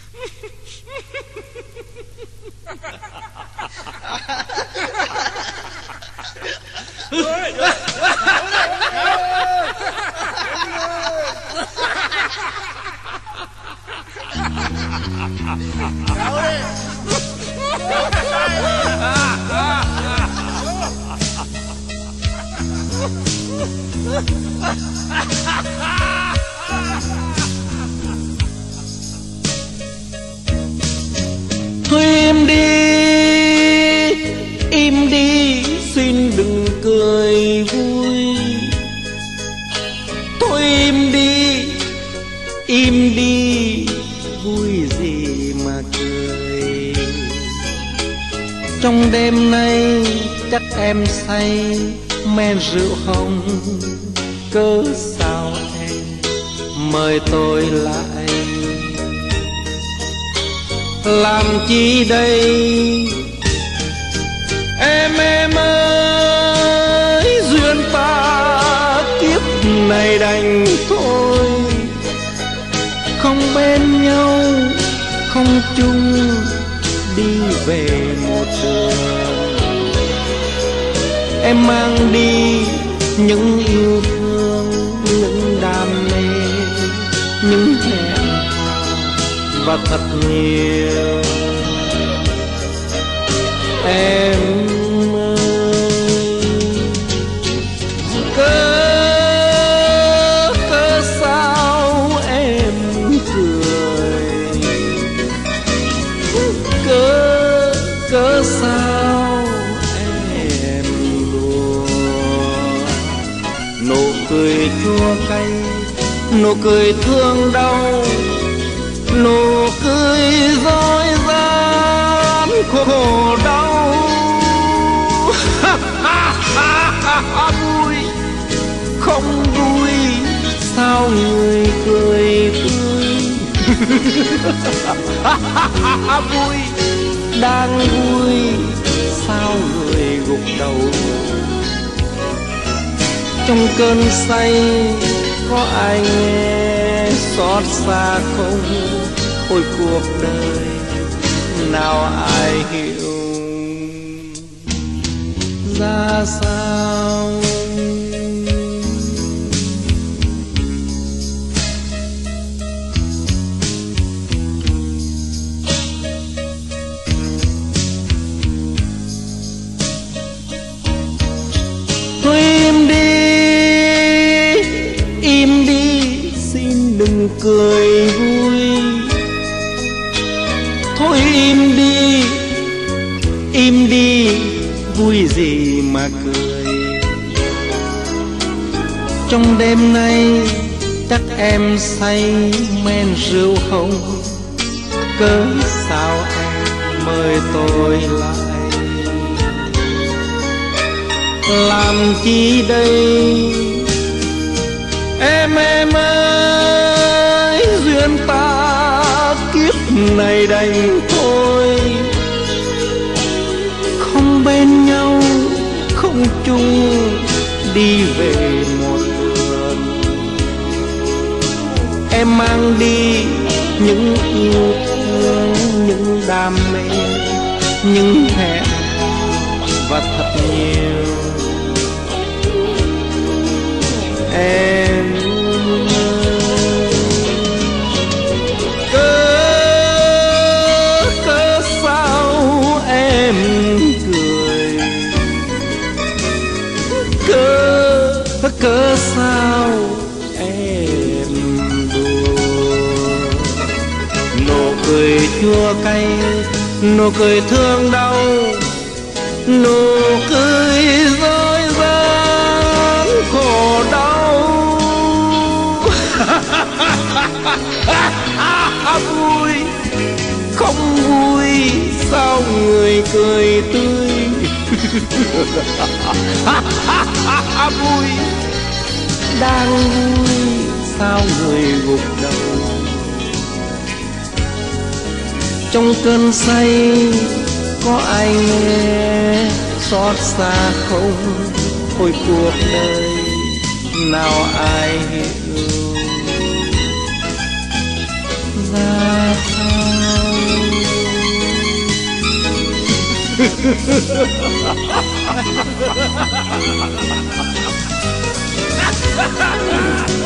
Thôi im đi, xin đừng cười vui. Thôi im đi, vui gì mà cười. Trong đêm nay chắc em say men rượu hồng, cớ sao em mời tôi lại. Làm chi đây em ơi, duyên ta kiếp này đành thôi. Không bên nhau, không chung, đi về một đường. Em mang đi những yêu thương, những đam mê, những hẹn hò và thật nhiều. Em ơi, cớ sao em cười, cớ sao em đùa. Nụ cười chua cay, nụ cười thương đau, nụ cười dối gian khổ đau. Vui không vui sao người cười tươi. Vui đang vui sao người gục đầu. Trong cơn say có ai nghe xót xa không? Ôi cuộc đời nào ai hiểu ra sao. Thôi im đi, xin đừng cười vui. Thôi im đi, vui gì mà cười. Trong đêm nay chắc em say men rượu hồng, cớ sao em mời tôi lại. Làm chi đây em ơi, duyên ta kiếp này đành thôi. Không bên nhau, không chung, đi về một đường. Em mang đi những yêu thương, những đam mê, những hẹn hò và thật nhiều. Em cớ sao em cười, cớ sao em đùa. Nụ cười chua cay, nụ cười thương đau, nụ cười dối gian khổ đau. Vui không vui sao người cười tươi. Vui đang vui sao người gục đầu. Trong cơn say có ai nghe xót xa không? Ôi cuộc đời nào ai hiểu ra sao. Ha ha ha!